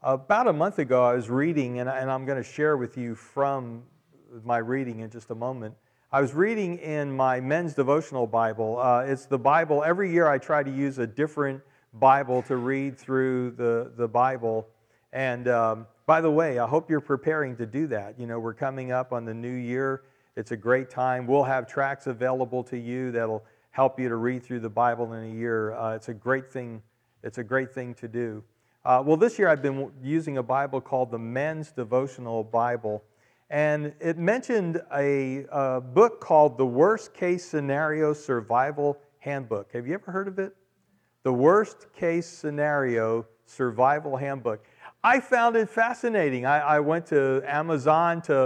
About a month ago, I was reading, and I'm going to share with you from my reading in just a moment. I was reading in my men's devotional Bible. It's the Bible. Every year I try to use a different Bible to read through the Bible. And by the way, I hope you're preparing to do that. You know, we're coming up on the new year. It's a great time. We'll have tracts available to you that'll help you to read through the Bible in a year. It's a great thing. It's a great thing to do. Well, this year I've been using a Bible called the Men's Devotional Bible, and it mentioned a book called The Worst Case Scenario Survival Handbook. Have you ever heard of it? The Worst Case Scenario Survival Handbook. I found it fascinating. I went to Amazon to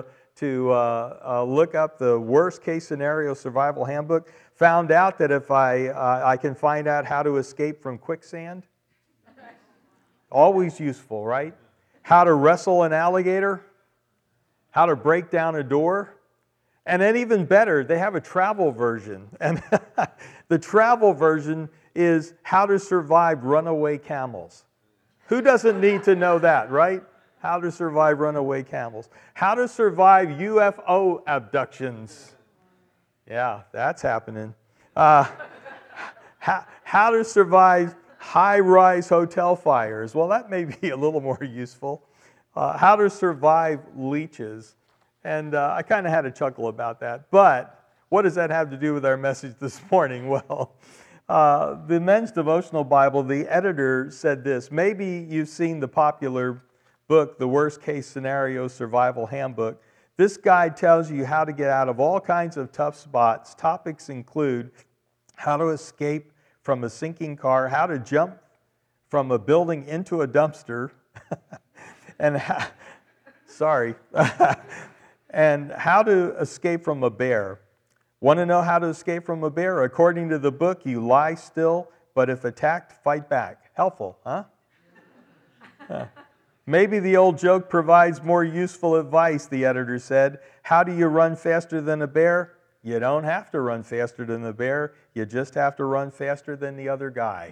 look up the Worst Case Scenario Survival Handbook, found out that if I can find out how to escape from quicksand. Always useful, right? How to wrestle an alligator, how to break down a door, and then even better, they have a travel version. And the travel version is how to survive runaway camels. Who doesn't need to know that, right? How to survive runaway camels. How to survive UFO abductions. Yeah, that's happening. How to survive high-rise hotel fires. Well, that may be a little more useful. How to survive leeches. And I kind of had a chuckle about that. But what does that have to do with our message this morning? Well, the Men's Devotional Bible, the editor said this. Maybe you've seen the popular book, The Worst Case Scenario Survival Handbook. This guide tells you how to get out of all kinds of tough spots. Topics include how to escape from a sinking car, how to jump from a building into a dumpster, and and how to escape from a bear. Want to know how to escape from a bear? According to the book, you lie still, but if attacked, fight back. Helpful, huh? Maybe the old joke provides more useful advice, the editor said. How do you run faster than a bear? You don't have to run faster than the bear. You just have to run faster than the other guy.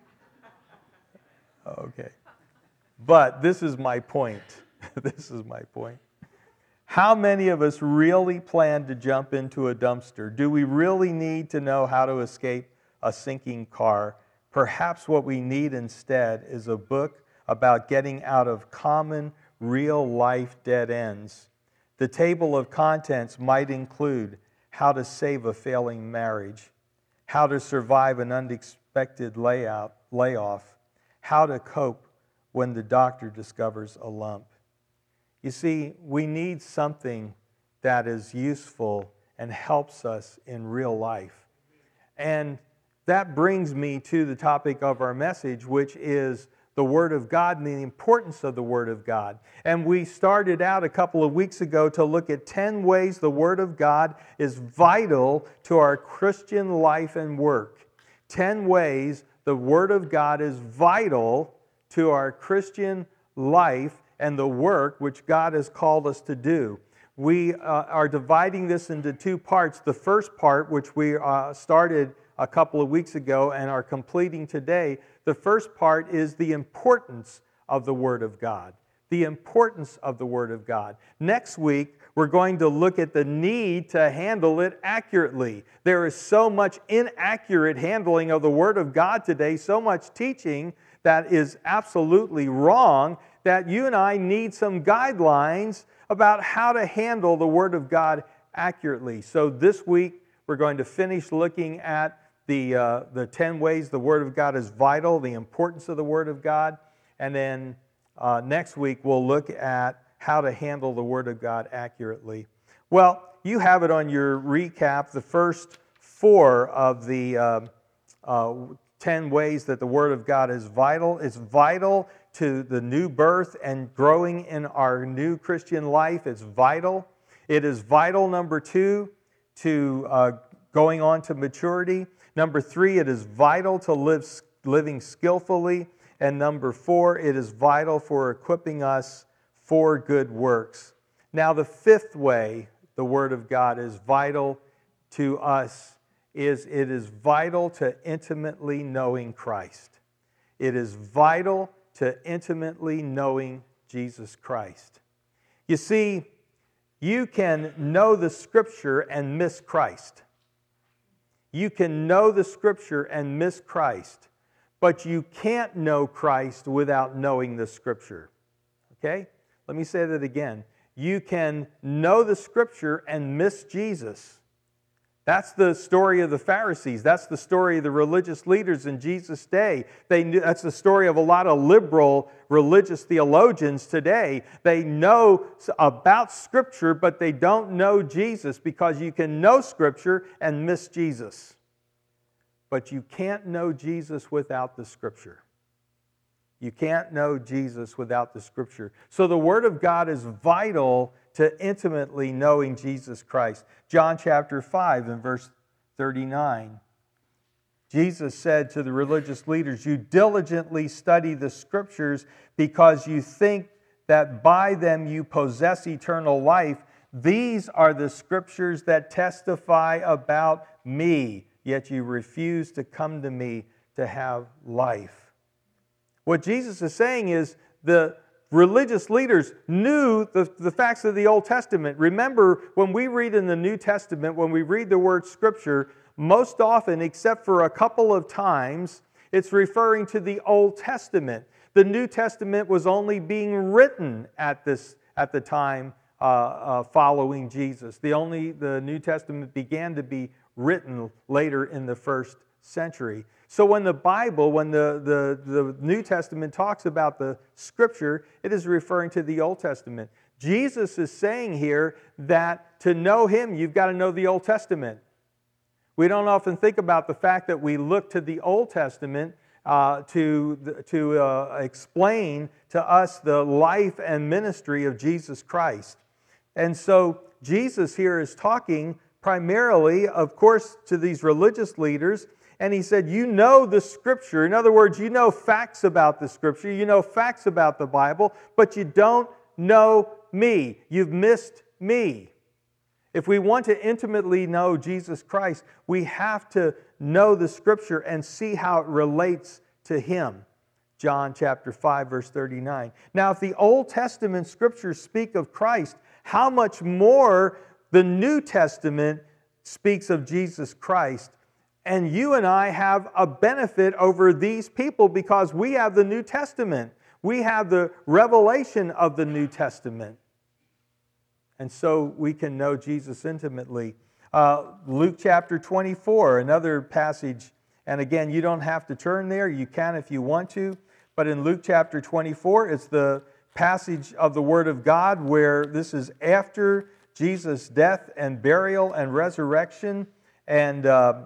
Okay. But this is my point. This is my point. How many of us really plan to jump into a dumpster? Do we really need to know how to escape a sinking car? Perhaps what we need instead is a book about getting out of common, real-life dead ends. The table of contents might include how to save a failing marriage, how to survive an unexpected layoff, how to cope when the doctor discovers a lump. You see, we need something that is useful and helps us in real life. And that brings me to the topic of our message, which is the Word of God and the importance of the Word of God. And we started out a couple of weeks ago to look at 10 ways the Word of God is vital to our Christian life and work. 10 ways the Word of God is vital to our Christian life and the work which God has called us to do. We are dividing this into two parts. The first part, which we started a couple of weeks ago and are completing today, the first part is the importance of the Word of God. The importance of the Word of God. Next week, we're going to look at the need to handle it accurately. There is so much inaccurate handling of the Word of God today, so much teaching that is absolutely wrong, that you and I need some guidelines about how to handle the Word of God accurately. So this week, we're going to finish looking at the 10 ways the Word of God is vital, the importance of the Word of God. And then next week, we'll look at how to handle the Word of God accurately. Well, you have it on your recap, the first 4 of the 10 ways that the Word of God is vital. It's vital to the new birth and growing in our new Christian life. It's vital. It is vital, number 2, to going on to maturity. Number 3, it is vital to living skillfully. And number 4, it is vital for equipping us for good works. Now, the 5th way the Word of God is vital to us is it is vital to intimately knowing Christ. It is vital to intimately knowing Jesus Christ. You see, you can know the Scripture and miss Christ. You can know the Scripture and miss Christ, but you can't know Christ without knowing the Scripture. Okay? Let me say that again. You can know the Scripture and miss Jesus. That's the story of the Pharisees. That's the story of the religious leaders in Jesus' day. That's the story of a lot of liberal religious theologians today. They know about Scripture, but they don't know Jesus, because you can know Scripture and miss Jesus. But you can't know Jesus without the Scripture. You can't know Jesus without the Scripture. So the Word of God is vital to intimately knowing Jesus Christ. John chapter 5 and verse 39. Jesus said to the religious leaders, "You diligently study the Scriptures because you think that by them you possess eternal life. These are the Scriptures that testify about me, yet you refuse to come to me to have life." What Jesus is saying is the religious leaders knew the facts of the Old Testament. Remember, when we read in the New Testament, when we read the word Scripture, most often, except for a couple of times, it's referring to the Old Testament. The New Testament was only being written at the time following Jesus. The New Testament began to be written later in the first century. So when the Bible, when the New Testament talks about the Scripture, it is referring to the Old Testament. Jesus is saying here that to know Him, you've got to know the Old Testament. We don't often think about the fact that we look to the Old Testament to explain to us the life and ministry of Jesus Christ. And so Jesus here is talking primarily, of course, to these religious leaders. And He said, you know the Scripture. In other words, you know facts about the Scripture. You know facts about the Bible, but you don't know me. You've missed me. If we want to intimately know Jesus Christ, we have to know the Scripture and see how it relates to Him. John chapter 5, verse 39. Now, if the Old Testament Scriptures speak of Christ, how much more the New Testament speaks of Jesus Christ. And you and I have a benefit over these people because we have the New Testament. We have the revelation of the New Testament. And so we can know Jesus intimately. Luke chapter 24, another passage. And again, you don't have to turn there. You can if you want to. But in Luke chapter 24, it's the passage of the Word of God where this is after Jesus' death and burial and resurrection. And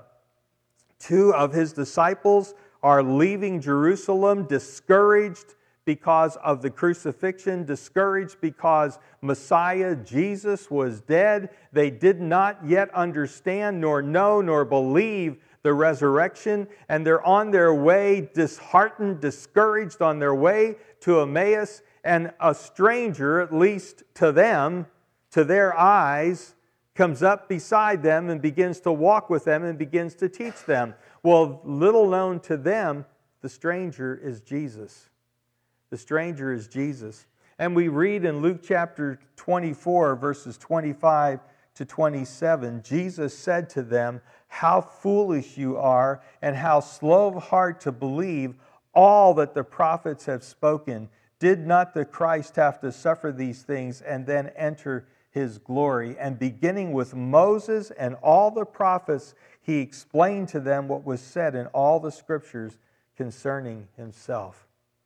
two of His disciples are leaving Jerusalem discouraged because of the crucifixion, discouraged because Messiah, Jesus, was dead. They did not yet understand, nor know, nor believe the resurrection, and they're on their way, disheartened, discouraged, on their way to Emmaus, and a stranger, at least to them, to their eyes, comes up beside them and begins to walk with them and begins to teach them. Well, little known to them, the stranger is Jesus. The stranger is Jesus. And we read in Luke chapter 24, verses 25 to 27, Jesus said to them, "How foolish you are, and how slow of heart to believe all that the prophets have spoken. Did not the Christ have to suffer these things and then enter His glory?" And beginning with Moses and all the prophets, He explained to them what was said in all the Scriptures concerning Himself.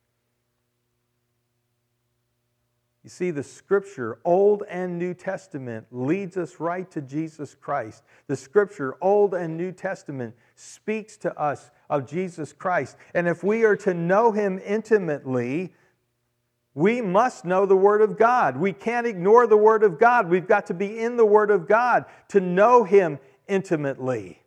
You see, the Scripture, Old and New Testament, leads us right to Jesus Christ. The Scripture, Old and New Testament, speaks to us of Jesus Christ. And if we are to know Him intimately, we must know the Word of God. We can't ignore the Word of God. We've got to be in the Word of God to know Him intimately.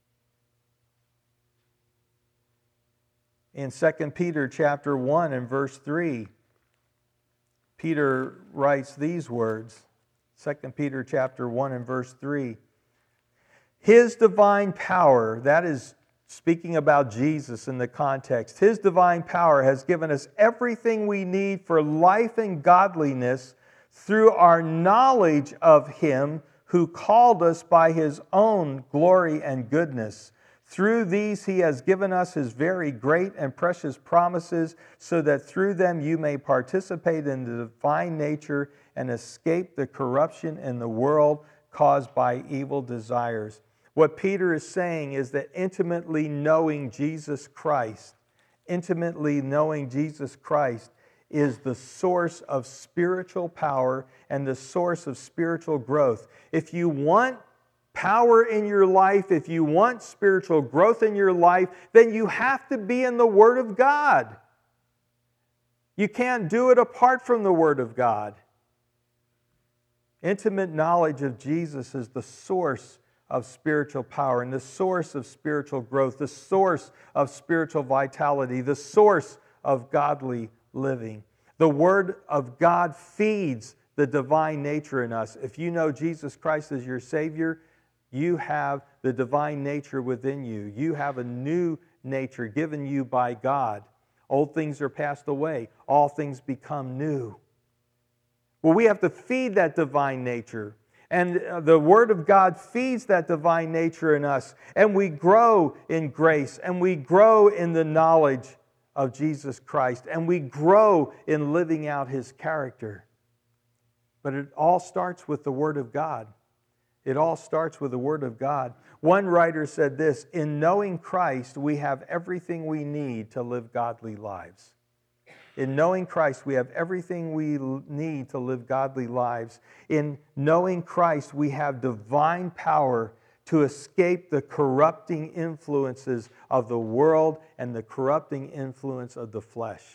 In 2 Peter chapter 1 and verse 3, Peter writes these words, 2 Peter chapter 1 and verse 3, "His divine power," that is speaking about Jesus in the context, His divine power has given us everything we need for life and godliness through our knowledge of Him who called us by His own glory and goodness. Through these He has given us His very great and precious promises, so that through them you may participate in the divine nature and escape the corruption in the world caused by evil desires. What Peter is saying is that intimately knowing Jesus Christ is the source of spiritual power and the source of spiritual growth. If you want power in your life, if you want spiritual growth in your life, then you have to be in the Word of God. You can't do it apart from the Word of God. Intimate knowledge of Jesus is the source of spiritual power and the source of spiritual growth, the source of spiritual vitality, the source of godly living. The Word of God feeds the divine nature in us. If you know Jesus Christ as your Savior, you have the divine nature within you. You have a new nature given you by God. Old things are passed away. All things become new. Well, we have to feed that divine nature. And the Word of God feeds that divine nature in us. And we grow in grace. And we grow in the knowledge of Jesus Christ. And we grow in living out His character. But it all starts with the Word of God. It all starts with the Word of God. One writer said this: in knowing Christ, we have everything we need to live godly lives. In knowing Christ, we have everything we need to live godly lives. In knowing Christ, we have divine power to escape the corrupting influences of the world and the corrupting influence of the flesh.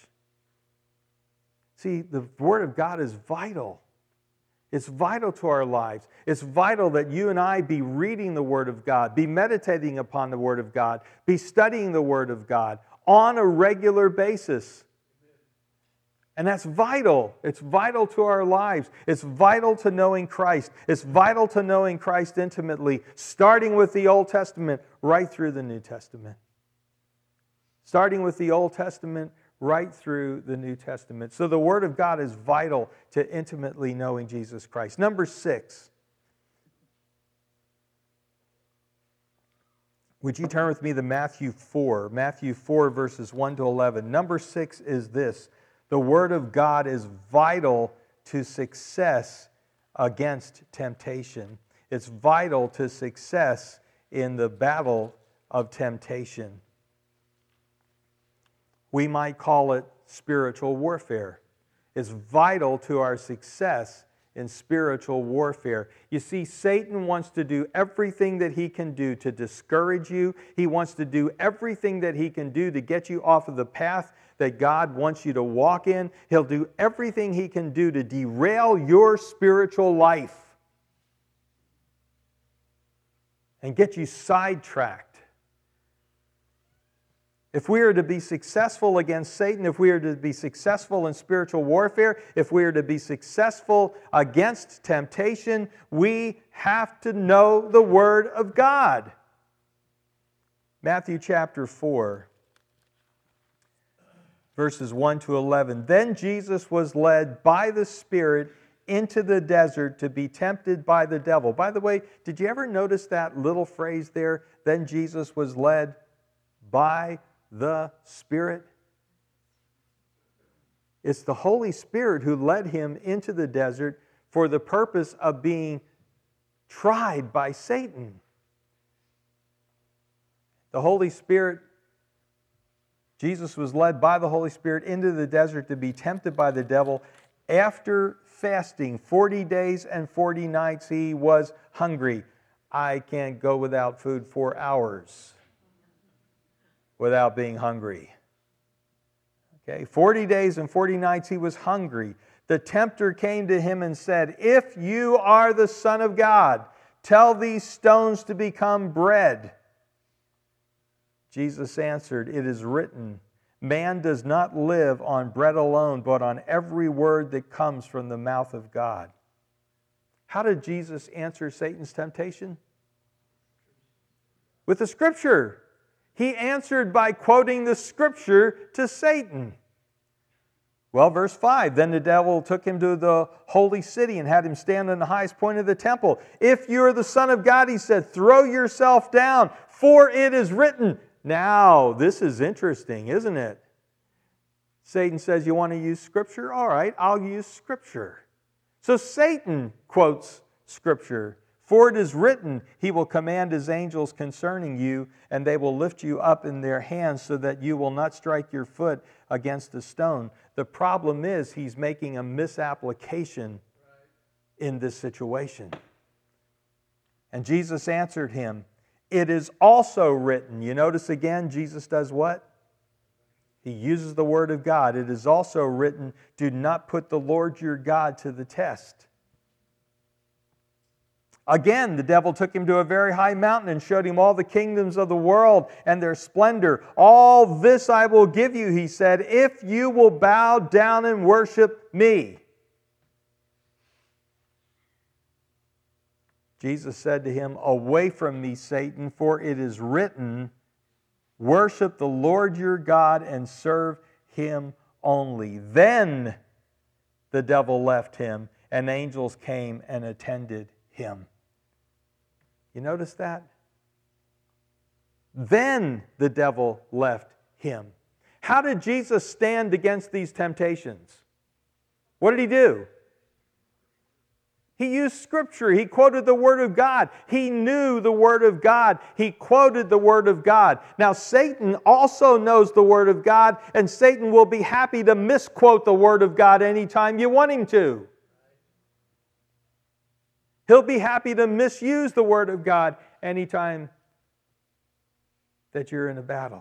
See, the Word of God is vital. It's vital to our lives. It's vital that you and I be reading the Word of God, be meditating upon the Word of God, be studying the Word of God on a regular basis. And that's vital. It's vital to our lives. It's vital to knowing Christ. It's vital to knowing Christ intimately, starting with the Old Testament right through the New Testament. Starting with the Old Testament right through the New Testament. So the Word of God is vital to intimately knowing Jesus Christ. Number 6. Would you turn with me to Matthew 4? Matthew 4, verses 1 to 11. Number 6 is this: the Word of God is vital to success against temptation. It's vital to success in the battle of temptation. We might call it spiritual warfare. It's vital to our success in spiritual warfare. You see, Satan wants to do everything that he can do to discourage you. He wants to do everything that he can do to get you off of the path that God wants you to walk in. He'll do everything he can do to derail your spiritual life and get you sidetracked. If we are to be successful against Satan, if we are to be successful in spiritual warfare, if we are to be successful against temptation, we have to know the Word of God. Matthew chapter 4, verses 1 to 11. Then Jesus was led by the Spirit into the desert to be tempted by the devil. By the way, did you ever notice that little phrase there? Then Jesus was led by the Spirit. It's the Holy Spirit who led him into the desert for the purpose of being tried by Satan. The Holy Spirit, Jesus was led by the Holy Spirit into the desert to be tempted by the devil. After fasting 40 days and 40 nights, he was hungry. I can't go without food for hours without being hungry. Okay, 40 days and 40 nights he was hungry. The tempter came to him and said, "If you are the Son of God, tell these stones to become bread." Jesus answered, "It is written, man does not live on bread alone, but on every word that comes from the mouth of God." How did Jesus answer Satan's temptation? With the Scripture. He answered by quoting the Scripture to Satan. Well, verse 5, then the devil took him to the holy city and had him stand on the highest point of the temple. If you are the Son of God, he said, throw yourself down, for it is written. Now, this is interesting, isn't it? Satan says, you want to use Scripture? All right, I'll use Scripture. So Satan quotes Scripture. For it is written, he will command his angels concerning you, and they will lift you up in their hands so that you will not strike your foot against a stone. The problem is he's making a misapplication in this situation. And Jesus answered him, it is also written. You notice again, Jesus does what? He uses the word of God. It is also written, do not put the Lord your God to the test. Again, the devil took him to a very high mountain and showed him all the kingdoms of the world and their splendor. All this I will give you, he said, if you will bow down and worship me. Jesus said to him, away from me, Satan, for it is written, worship the Lord your God and serve him only. Then the devil left him, and angels came and attended him. You notice that? Then the devil left him. How did Jesus stand against these temptations? What did he do? He used Scripture. He quoted the Word of God. He knew the Word of God. He quoted the Word of God. Now, Satan also knows the Word of God, and Satan will be happy to misquote the Word of God anytime you want him to. He'll be happy to misuse the Word of God anytime that you're in a battle.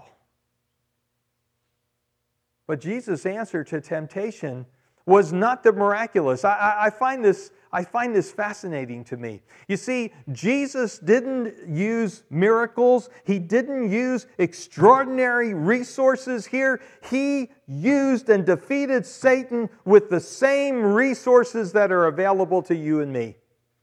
But Jesus' answer to temptation was not the miraculous. I find this fascinating to me. You see, Jesus didn't use miracles. He didn't use extraordinary resources here. He used and defeated Satan with the same resources that are available to you and me.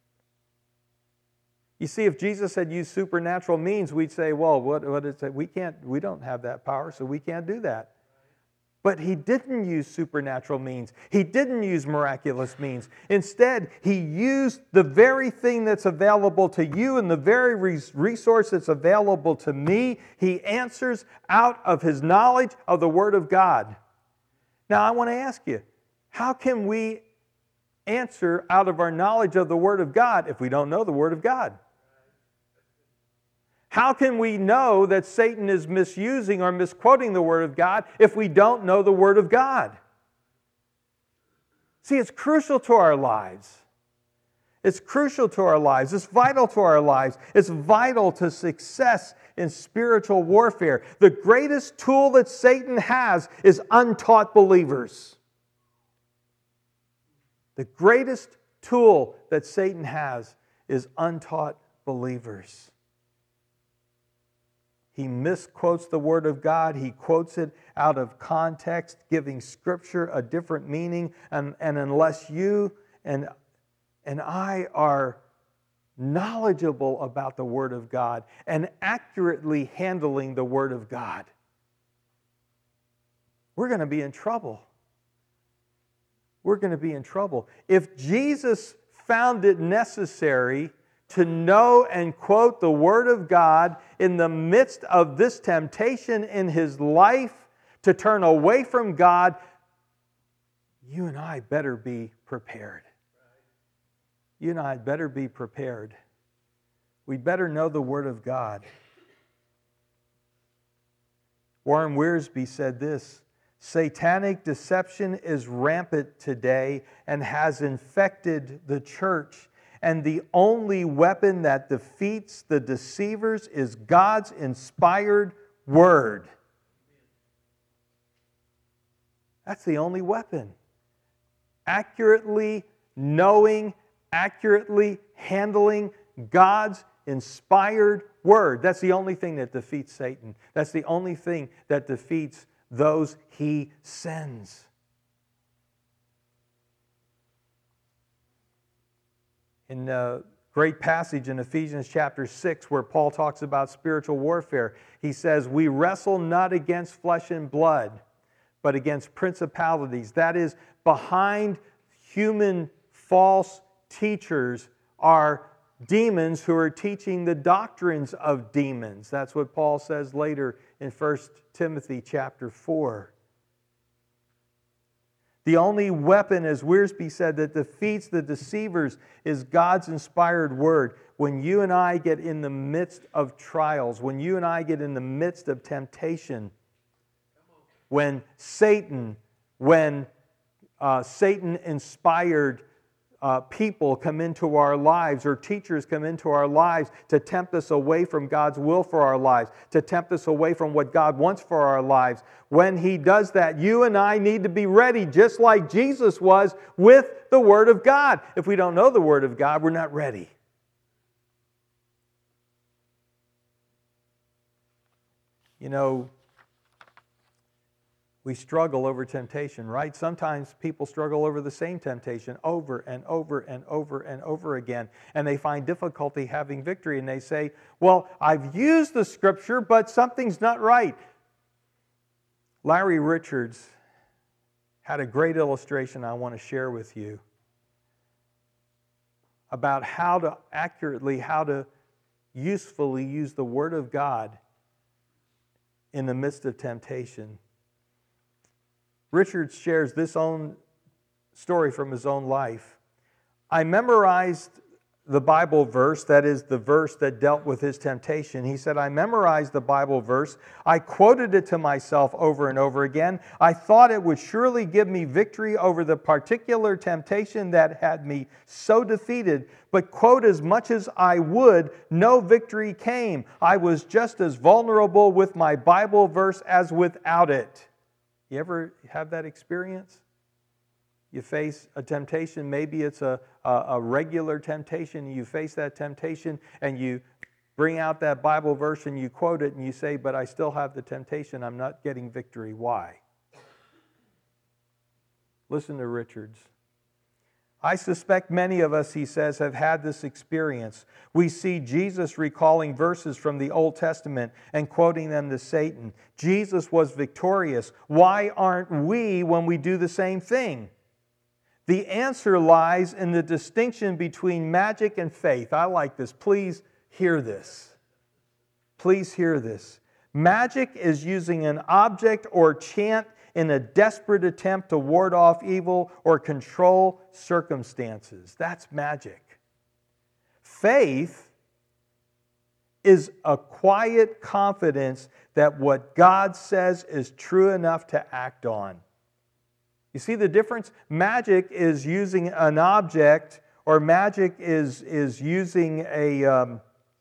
You see, if Jesus had used supernatural means, we'd say, well, what is it? We don't have that power, so we can't do that. But he didn't use supernatural means. He didn't use miraculous means. Instead, he used the very thing that's available to you and the very resource that's available to me. He answers out of his knowledge of the Word of God. Now, I want to ask you, how can we answer out of our knowledge of the Word of God if we don't know the Word of God? How can we know that Satan is misusing or misquoting the Word of God if we don't know the Word of God? See, it's crucial to our lives. It's crucial to our lives. It's vital to our lives. It's vital to success in spiritual warfare. The greatest tool that Satan has is untaught believers. The greatest tool that Satan has is untaught believers. He misquotes the Word of God. He quotes it out of context, giving Scripture a different meaning. And unless you and I are knowledgeable about the Word of God and accurately handling the Word of God, we're going to be in trouble. We're going to be in trouble. If Jesus found it necessary to know and quote the Word of God in the midst of this temptation in his life to turn away from God, you and I better be prepared. You and I better be prepared. We better know the Word of God. Warren Wiersbe said this, satanic deception is rampant today and has infected the church. And the only weapon that defeats the deceivers is God's inspired Word. That's the only weapon. Accurately knowing, accurately handling God's inspired Word. That's the only thing that defeats Satan. That's the only thing that defeats those he sends. In Great passage in Ephesians chapter 6 where Paul talks about spiritual warfare. He says, we wrestle not against flesh and blood, but against principalities. That is, behind human false teachers are demons who are teaching the doctrines of demons. That's what Paul says later in 1 Timothy chapter 4. The only weapon, as Wiersbe said, that defeats the deceivers is God's inspired word. When you and I get in the midst of trials, when you and I get in the midst of temptation, when Satan inspired people come into our lives, or teachers come into our lives to tempt us away from God's will for our lives, to tempt us away from what God wants for our lives. When he does that, you and I need to be ready, just like Jesus was with the Word of God. If we don't know the Word of God, we're not ready. You know, we struggle over temptation, right? Sometimes people struggle over the same temptation over and over and over and over again, and they find difficulty having victory, and they say, well, I've used the Scripture, but something's not right. Larry Richards had a great illustration I want to share with you about how to usefully use the Word of God in the midst of temptation. Richard shares this own story from his own life. I memorized the Bible verse, that is the verse that dealt with his temptation. He said, I memorized the Bible verse. I quoted it to myself over and over again. I thought it would surely give me victory over the particular temptation that had me so defeated. But quote as much as I would, no victory came. I was just as vulnerable with my Bible verse as without it. You ever have that experience? You face a temptation, maybe it's a regular temptation, you face that temptation and you bring out that Bible verse and you quote it and you say, but I still have the temptation, I'm not getting victory. Why? Listen to Richards. I suspect many of us, he says, have had this experience. We see Jesus recalling verses from the Old Testament and quoting them to Satan. Jesus was victorious. Why aren't we when we do the same thing? The answer lies in the distinction between magic and faith. I like this. Please hear this. Please hear this. Magic is using an object or chant in a desperate attempt to ward off evil or control circumstances. That's magic. Faith is a quiet confidence that what God says is true enough to act on. You see the difference? Magic is using an object, or magic is using a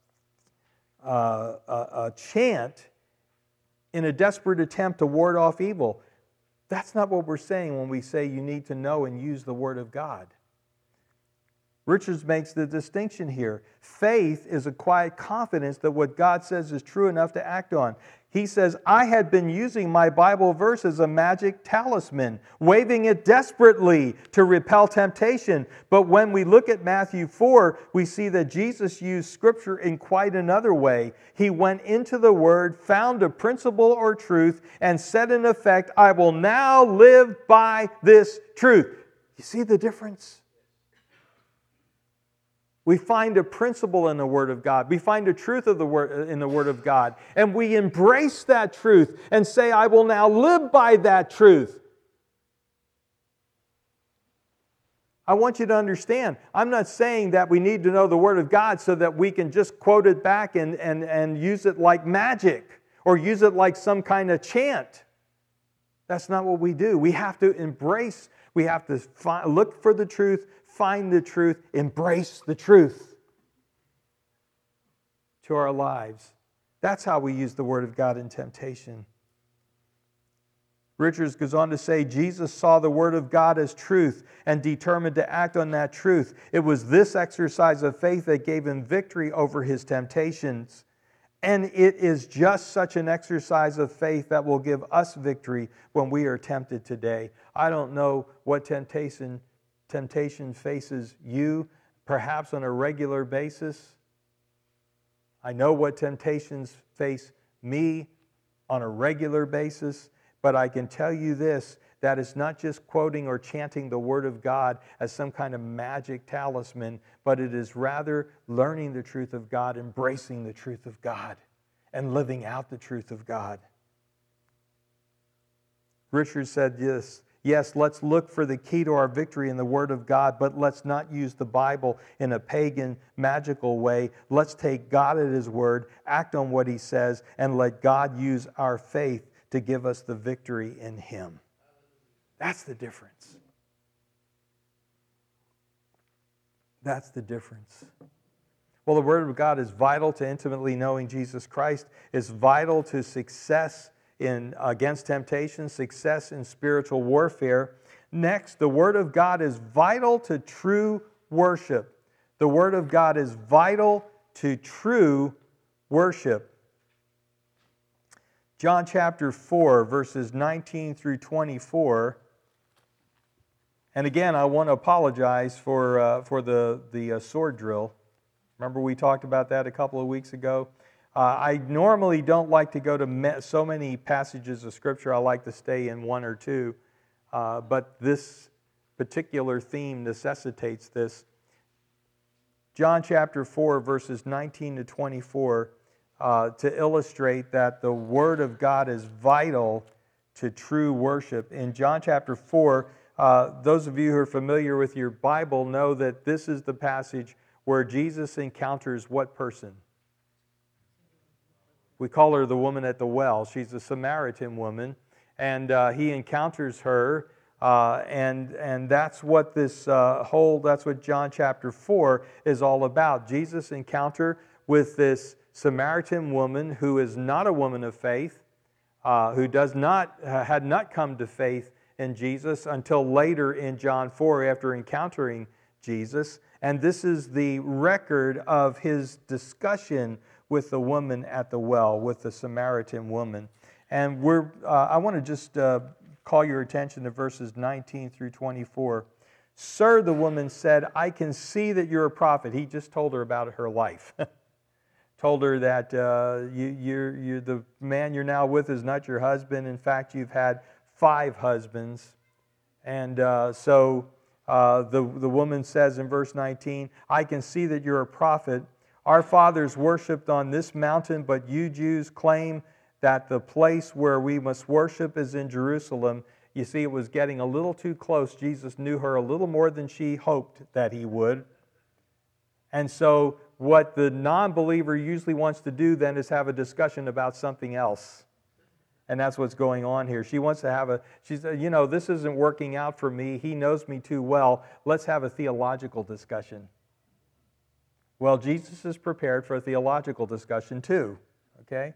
chant in a desperate attempt to ward off evil. That's not what we're saying when we say you need to know and use the Word of God. Richards makes the distinction here. Faith is a quiet confidence that what God says is true enough to act on. He says, I had been using my Bible verse as a magic talisman, waving it desperately to repel temptation. But when we look at Matthew 4, we see that Jesus used Scripture in quite another way. He went into the Word, found a principle or truth, and said in effect, I will now live by this truth. You see the difference? We find a principle in the Word of God. We find a truth of the Word in the Word of God. And we embrace that truth and say, I will now live by that truth. I want you to understand, I'm not saying that we need to know the Word of God so that we can just quote it back and use it like magic or use it like some kind of chant. That's not what we do. We have to embrace, we have to look for the truth, find the truth, embrace the truth to our lives. That's how we use the Word of God in temptation. Richards goes on to say, Jesus saw the Word of God as truth and determined to act on that truth. It was this exercise of faith that gave him victory over his temptations. And it is just such an exercise of faith that will give us victory when we are tempted today. I don't know what temptation faces you, perhaps on a regular basis. I know what temptations face me on a regular basis, but I can tell you this, that it's not just quoting or chanting the Word of God as some kind of magic talisman, but it is rather learning the truth of God, embracing the truth of God, and living out the truth of God. Richard said this, yes, let's look for the key to our victory in the Word of God, but let's not use the Bible in a pagan, magical way. Let's take God at His Word, act on what He says, and let God use our faith to give us the victory in Him. That's the difference. That's the difference. Well, the Word of God is vital to intimately knowing Jesus Christ. It's vital to success against temptation, success in spiritual warfare. Next, the Word of God is vital to true worship. The Word of God is vital to true worship. John chapter 4, verses 19 through 24. And again, I want to apologize for the sword drill. Remember we talked about that a couple of weeks ago? I normally don't like to go to so many passages of Scripture. I like to stay in one or two. But this particular theme necessitates this. John chapter 4, verses 19 to 24, to illustrate that the Word of God is vital to true worship. In John chapter 4, those of you who are familiar with your Bible know that this is the passage where Jesus encounters what person? We call her the woman at the well. She's a Samaritan woman, and he encounters her, and that's what this that's what John chapter 4 is all about. Jesus' encounter with this Samaritan woman who is not a woman of faith, who had not come to faith in Jesus until later in John 4 after encountering Jesus. And this is the record of his discussion with the woman at the well, with the Samaritan woman. And I want to just call your attention to verses 19 through 24. Sir, the woman said, I can see that you're a prophet. He just told her about her life. Told her that the man you're now with is not your husband. In fact, you've had 5 husbands. And so the woman says in verse 19, I can see that you're a prophet. Our fathers worshipped on this mountain, but you Jews claim that the place where we must worship is in Jerusalem. You see, it was getting a little too close. Jesus knew her a little more than she hoped that he would. And so what the non-believer usually wants to do then is have a discussion about something else. And that's what's going on here. She wants to she said, this isn't working out for me. He knows me too well. Let's have a theological discussion. Well, Jesus is prepared for a theological discussion too. Okay?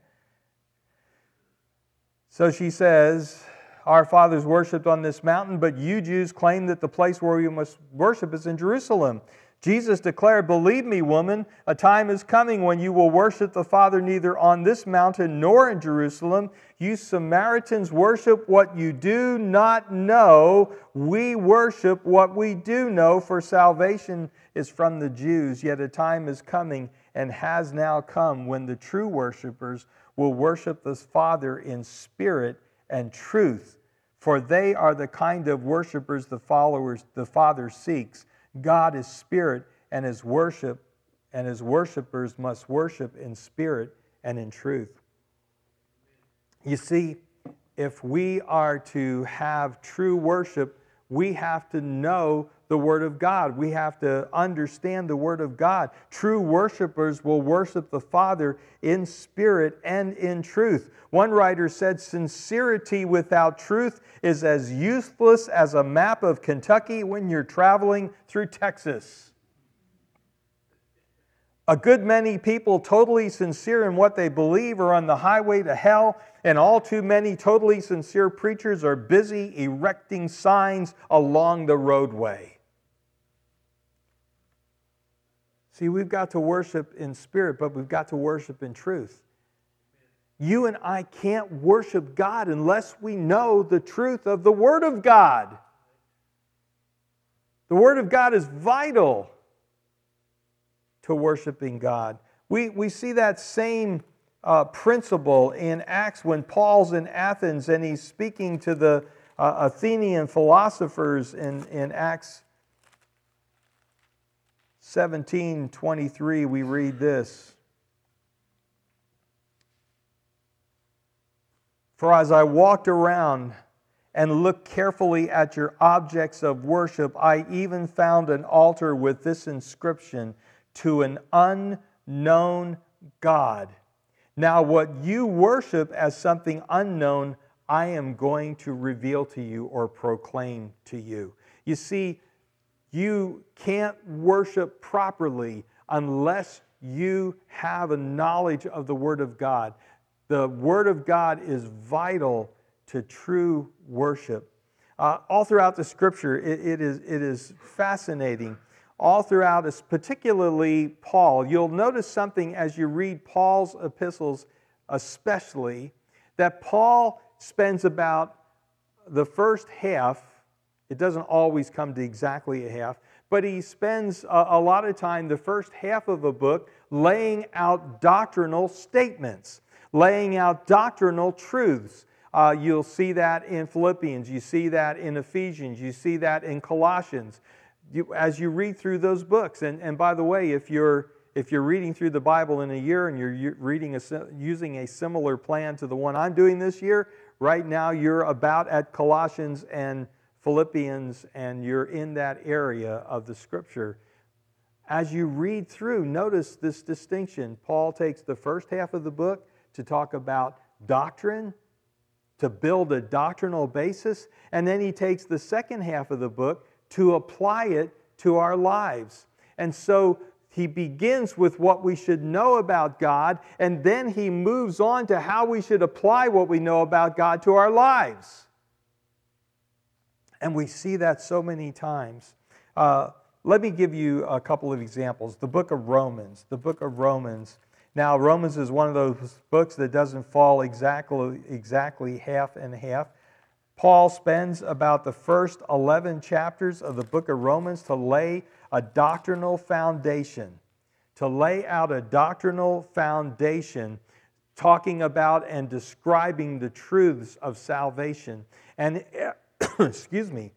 So she says, our fathers worshipped on this mountain, but you Jews claim that the place where we must worship is in Jerusalem. Jesus declared, believe me, woman, a time is coming when you will worship the Father neither on this mountain nor in Jerusalem. You Samaritans worship what you do not know. We worship what we do know, for salvation is from the Jews. Yet a time is coming and has now come when the true worshipers will worship the Father in spirit and truth. For they are the kind of worshipers the Father seeks. God is spirit, and his worshipers must worship in spirit and in truth. You see, if we are to have true worship, we have to know the Word of God. We have to understand the Word of God. True worshipers will worship the Father in spirit and in truth. One writer said, sincerity without truth is as useless as a map of Kentucky when you're traveling through Texas. A good many people totally sincere in what they believe are on the highway to hell, and all too many totally sincere preachers are busy erecting signs along the roadway. See, we've got to worship in spirit, but we've got to worship in truth. You and I can't worship God unless we know the truth of the Word of God. The Word of God is vital. to worshiping God. We see that same principle in Acts when Paul's in Athens and he's speaking to the Athenian philosophers in Acts 17:23. We read this. For as I walked around and looked carefully at your objects of worship, I even found an altar with this inscription, to an unknown God. Now what you worship as something unknown, I am going to reveal to you or proclaim to you. You see, you can't worship properly unless you have a knowledge of the Word of God. The Word of God is vital to true worship. All throughout the Scripture, it is fascinating. All throughout, particularly Paul, you'll notice something as you read Paul's epistles especially, that Paul spends about the first half, it doesn't always come to exactly a half, but he spends a lot of time, the first half of a book, laying out doctrinal statements, laying out doctrinal truths. You'll see that in Philippians, you see that in Ephesians, you see that in Colossians. As you read through those books, and by the way, if you're reading through the Bible in a year and you're using a similar plan to the one I'm doing this year, right now you're about at Colossians and Philippians, and you're in that area of the Scripture. As you read through, notice this distinction. Paul takes the first half of the book to talk about doctrine, to build a doctrinal basis, and then he takes the second half of the book to apply it to our lives. And so he begins with what we should know about God, and then he moves on to how we should apply what we know about God to our lives. And we see that so many times. Let me give you a couple of examples. The book of Romans. The book of Romans. Now, Romans is one of those books that doesn't fall exactly half and half. Paul spends about the first 11 chapters of the book of Romans to lay a doctrinal foundation, to lay out a doctrinal foundation talking about and describing the truths of salvation. And, excuse me,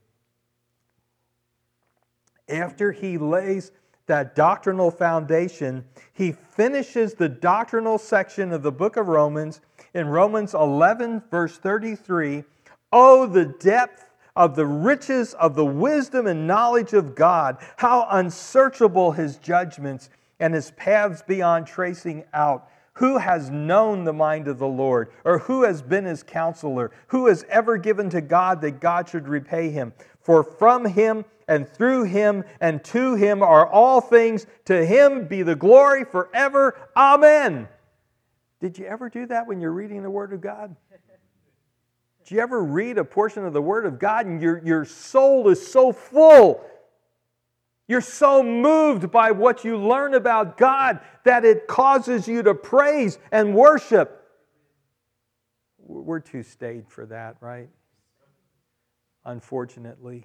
after he lays that doctrinal foundation, he finishes the doctrinal section of the book of Romans in Romans 11, verse 33. Oh, the depth of the riches of the wisdom and knowledge of God, how unsearchable His judgments and His paths beyond tracing out. Who has known the mind of the Lord? Or who has been His counselor? Who has ever given to God that God should repay him? For from Him and through Him and to Him are all things. To Him be the glory forever. Amen. Did you ever do that when you're reading the Word of God? Did you ever read a portion of the Word of God and your soul is so full? You're so moved by what you learn about God that it causes you to praise and worship. We're too staid for that, right? Unfortunately.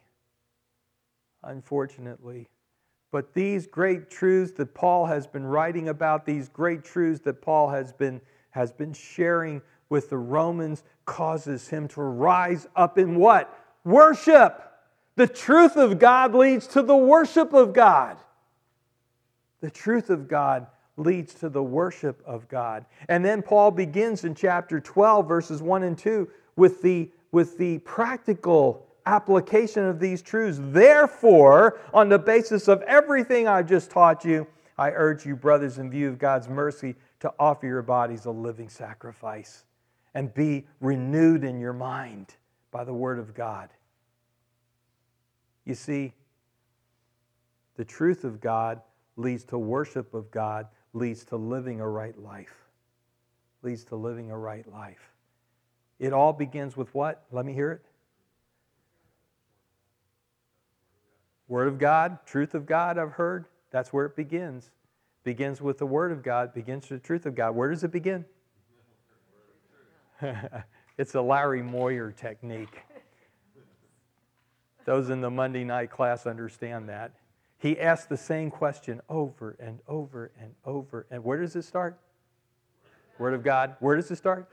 But these great truths that Paul has been writing about, these great truths that Paul has been sharing with the Romans, causes him to rise up in what? Worship. The truth of God leads to the worship of God. The truth of God leads to the worship of God. And then Paul begins in chapter 12, verses 1 and 2, with the practical application of these truths. Therefore, on the basis of everything I just taught you, I urge you, brothers, in view of God's mercy, to offer your bodies a living sacrifice and be renewed in your mind by the Word of God. You see, the truth of God leads to worship of God, leads to living a right life. Leads to living a right life. It all begins with what? Let me hear it. Word of God, truth of God, I've heard. That's where it begins. Begins with the Word of God, begins with the truth of God. Where does it begin? It's a Larry Moyer technique. Those in the Monday night class understand that. He asked the same question over and over and over. And where does it start? Word of God. Where does it start?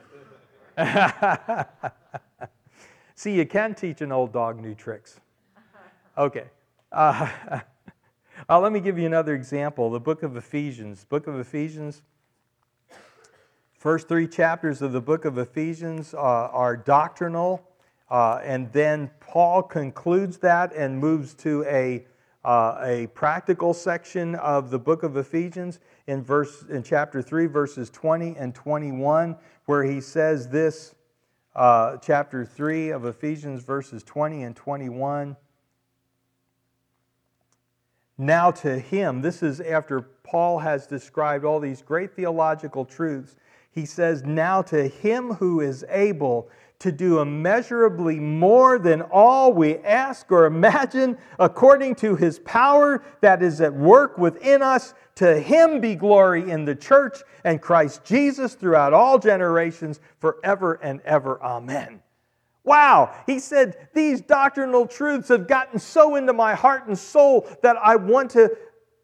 See, you can teach an old dog new tricks. Okay. Let me give you another example. The book of Ephesians. Book of Ephesians. First 3 chapters of the book of Ephesians are doctrinal. And then Paul concludes that and moves to a practical section of the book of Ephesians in chapter 3, verses 20 and 21, where he says this, chapter 3 of Ephesians, verses 20 and 21. Now to him, this is after Paul has described all these great theological truths, he says, now to him who is able to do immeasurably more than all we ask or imagine, according to his power that is at work within us, to him be glory in the church and Christ Jesus throughout all generations, forever and ever. Amen. Wow, he said, these doctrinal truths have gotten so into my heart and soul that I want to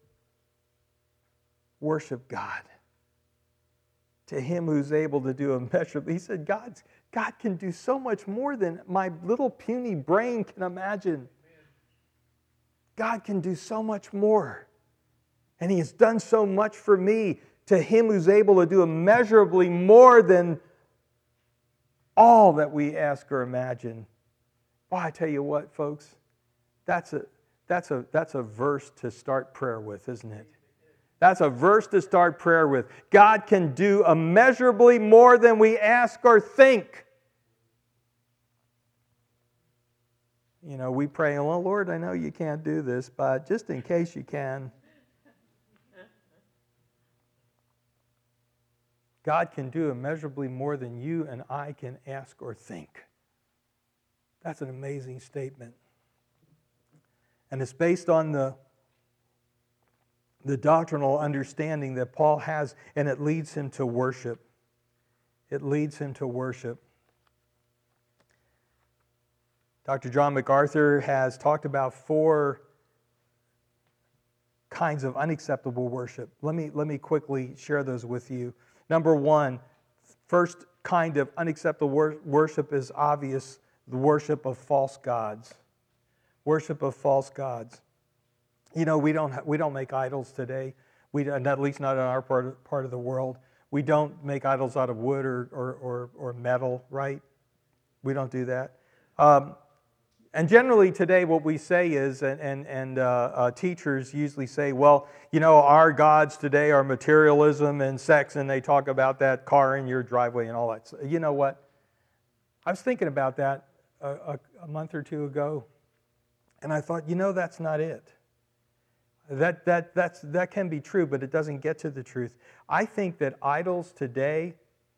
worship God. To him who's able to do immeasurably. He said, God can do so much more than my little puny brain can imagine. God can do so much more. And he has done so much for me. To him who's able to do immeasurably more than all that we ask or imagine. Well, I tell you what, folks, that's a verse to start prayer with, isn't it? That's a verse to start prayer with. God can do immeasurably more than we ask or think. You know, we pray, well, Lord, I know you can't do this, but just in case you can. God can do immeasurably more than you and I can ask or think. That's an amazing statement. And it's based on the doctrinal understanding that Paul has, and it leads him to worship. It leads him to worship. Dr. John MacArthur has talked about 4 kinds of unacceptable worship. Let me quickly share those with you. Number 1, first kind of unacceptable worship is obvious, the worship of false gods. Worship of false gods. You know, we don't make idols today. At least not in our part of the world. We don't make idols out of wood or metal, right? We don't do that. And generally today what we say is, and teachers usually say, well, you know, our gods today are materialism and sex, and they talk about that car in your driveway and all that. So, you know what? I was thinking about that a month or 2 ago, and I thought, you know, that's not it. That can be true, but it doesn't get to the truth. I think that idols today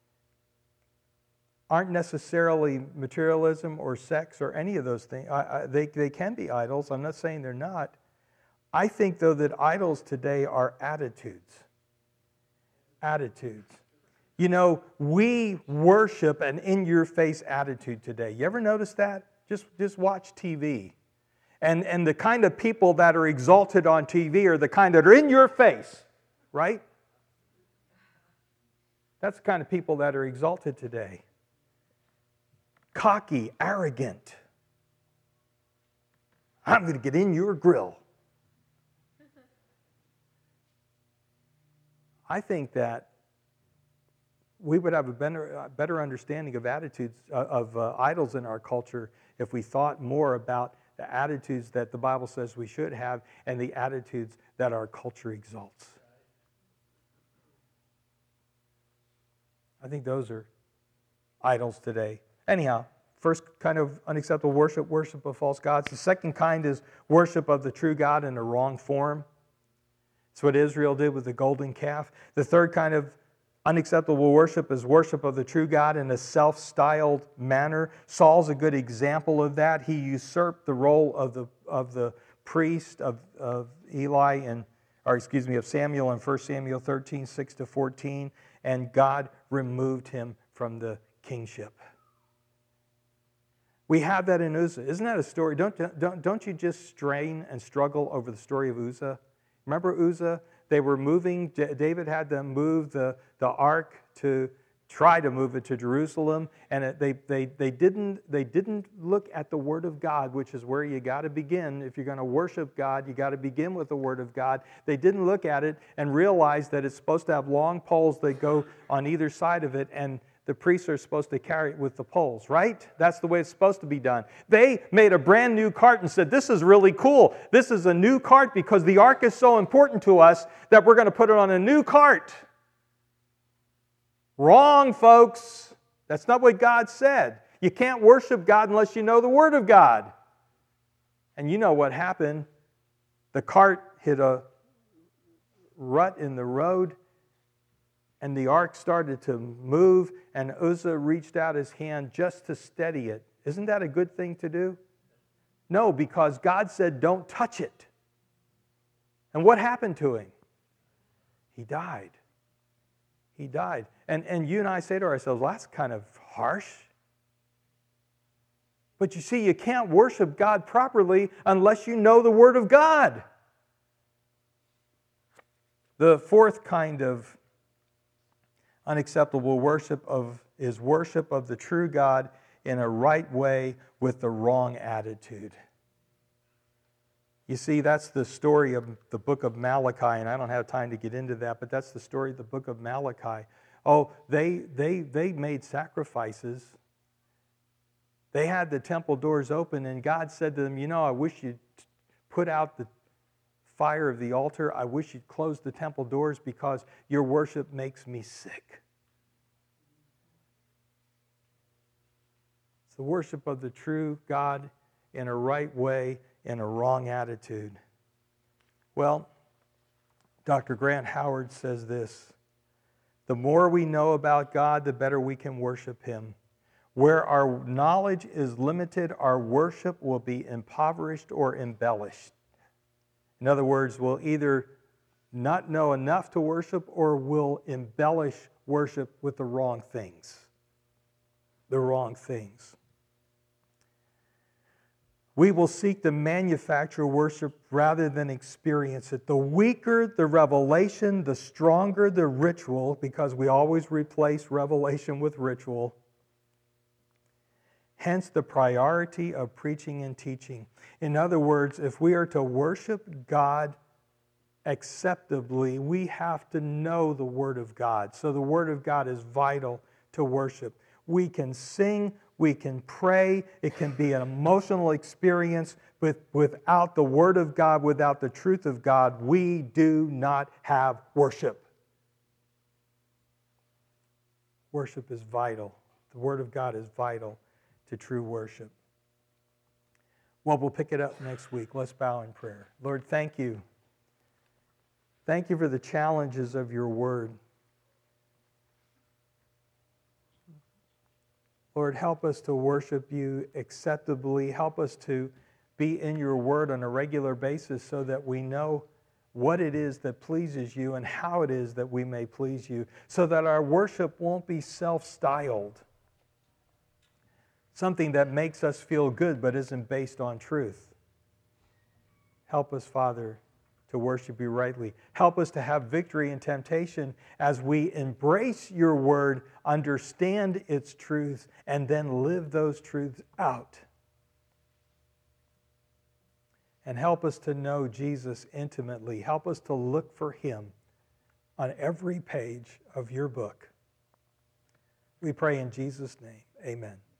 aren't necessarily materialism or sex or any of those things. They can be idols. I'm not saying they're not. I think, though, that idols today are attitudes. Attitudes. You know, we worship an in-your-face attitude today. You ever notice that? Just watch TV. And the kind of people that are exalted on TV are the kind that are in your face, right? That's the kind of people that are exalted today. Cocky, arrogant. I'm going to get in your grill. I think that we would have a better understanding of attitudes of idols in our culture if we thought more about the attitudes that the Bible says we should have and the attitudes that our culture exalts. I think those are idols today. Anyhow, first kind of unacceptable worship of false gods. The second kind is worship of the true God in a wrong form. It's what Israel did with the golden calf. The third kind of unacceptable worship is worship of the true God in a self-styled manner. Saul's a good example of that. He usurped the role of the priest of Samuel in 1 Samuel 13, 6-14, and God removed him from the kingship. We have that in Uzzah. Isn't that a story? Don't you just strain and struggle over the story of Uzzah? Remember Uzzah? They were moving. David had them move the ark to try to move it to Jerusalem, and they didn't look at the Word of God, which is where you got to begin. If you're going to worship God, you got to begin with the Word of God. They didn't look at it and realize that it's supposed to have long poles that go on either side of it, and the priests are supposed to carry it with the poles, right? That's the way it's supposed to be done. They made a brand new cart and said, this is really cool. This is a new cart because the ark is so important to us that we're going to put it on a new cart. Wrong, folks. That's not what God said. You can't worship God unless you know the Word of God. And you know what happened. The cart hit a rut in the road, and the ark started to move, and Uzzah reached out his hand just to steady it. Isn't that a good thing to do? No, because God said, don't touch it. And what happened to him? He died. He died. And you and I say to ourselves, well, that's kind of harsh. But you see, you can't worship God properly unless you know the Word of God. The fourth kind of unacceptable worship is worship of the true God in a right way with the wrong attitude. You see, that's the story of the book of Malachi, and I don't have time to get into that, but that's the story of the book of Malachi. Oh, they made sacrifices. They had the temple doors open, and God said to them, you know, I wish you'd put out the fire of the altar. I wish you'd close the temple doors because your worship makes me sick. It's the worship of the true God in a right way, in a wrong attitude. Well, Dr. Grant Howard says this: the more we know about God, the better we can worship Him. Where our knowledge is limited, our worship will be impoverished or embellished. In other words, we'll either not know enough to worship or we'll embellish worship with the wrong things. The wrong things. We will seek to manufacture worship rather than experience it. The weaker the revelation, the stronger the ritual, because we always replace revelation with ritual. Hence the priority of preaching and teaching. In other words, if we are to worship God acceptably, we have to know the Word of God. So the Word of God is vital to worship. We can sing, we can pray, it can be an emotional experience, but without the Word of God, without the truth of God, we do not have worship. Worship is vital. The Word of God is vital to true worship. Well, we'll pick it up next week. Let's bow in prayer. Lord, thank you. Thank you for the challenges of your Word. Lord, help us to worship you acceptably. Help us to be in your Word on a regular basis so that we know what it is that pleases you and how it is that we may please you, so that our worship won't be self-styled, something that makes us feel good but isn't based on truth. Help us, Father, to worship you rightly. Help us to have victory in temptation as we embrace your word, understand its truths, and then live those truths out. And help us to know Jesus intimately. Help us to look for him on every page of your book. We pray in Jesus' name. Amen.